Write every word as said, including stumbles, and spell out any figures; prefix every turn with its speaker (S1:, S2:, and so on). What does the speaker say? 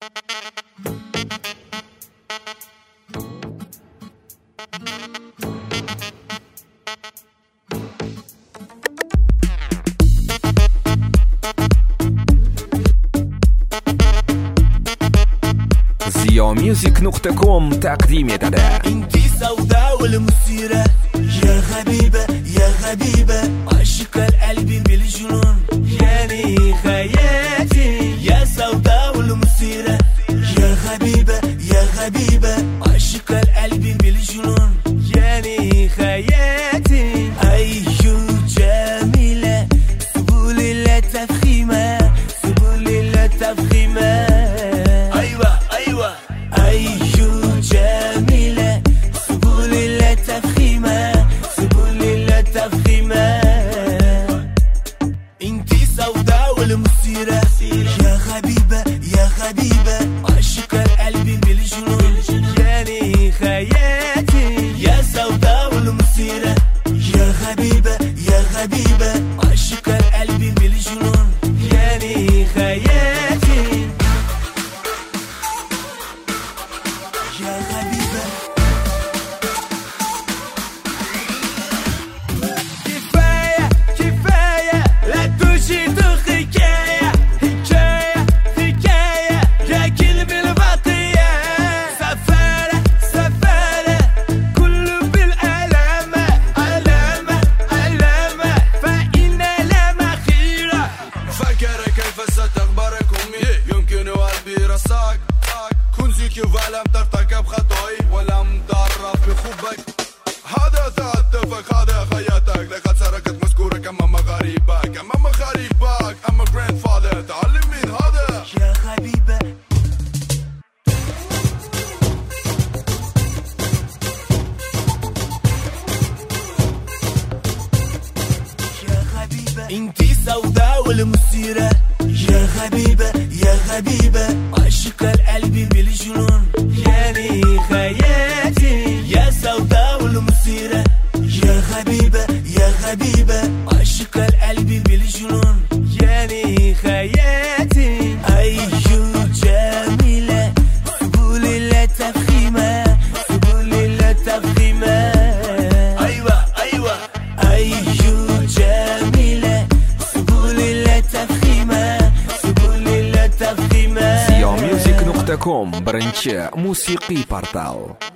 S1: زيو ميوزك نقطة كوم تقديم يددا.
S2: انتي سوداء والمثيرة يا غبيبة يا غبيبة، عاشق القلب بالجنون يعني خياتي. يا سوداء والمثيرة يا غبيبة يا غبيبة، عاشق القلب بالجنون يعني خياتي. أيو جميلة سبل التفخيمة سبل التفخيمة. أيوة أيوة أيو جميلة سبل التفخيمة سبل التفخيمة. انتي سوداء والمثيرة يا غبيبة يا غبيبة، عاشق القلب بالجنون يعني خياتي. يا سوداء والمثيرة يا غبيبة يا غبيبة، عاشق القلب بالجنون يعني خياتي. يا غبيبة كفاية كفاية لا تجد حكاية حكاية حكاية راكل بالبطية. سفارة سفارة كله بالألامة علامة علامة فإن لا مخيرة.
S3: فكر كيف ستخبرك أمي، يمكن قلبي رصاك كنزك ولم ترتكب خطأي ولم تعرف بخبك. هذا تعاطفك هذا خياتك، لقد سرقت مذكورك أمام غريبك أمام غريبك. أما grandfather تعلم من هذا
S2: يا غبيبة. يا غبيبة انتي سوداء والمثيرة يا غبيبة يا غبيبة، عاشق القلب بالجنون يعني خياتي. يا سوداء والمثيرة يا غبيبة يا غبيبة، عاشق القلب بالجنون يعني خياتي. أيو جميلة سبل التفخيمة سبل التفخيمة. أيوة أيوة أيو جميلة سبل التفخيمة سبل التفخيمة.
S1: زيو ميوزك نقطة كوم برنشة موسيقي بارتال.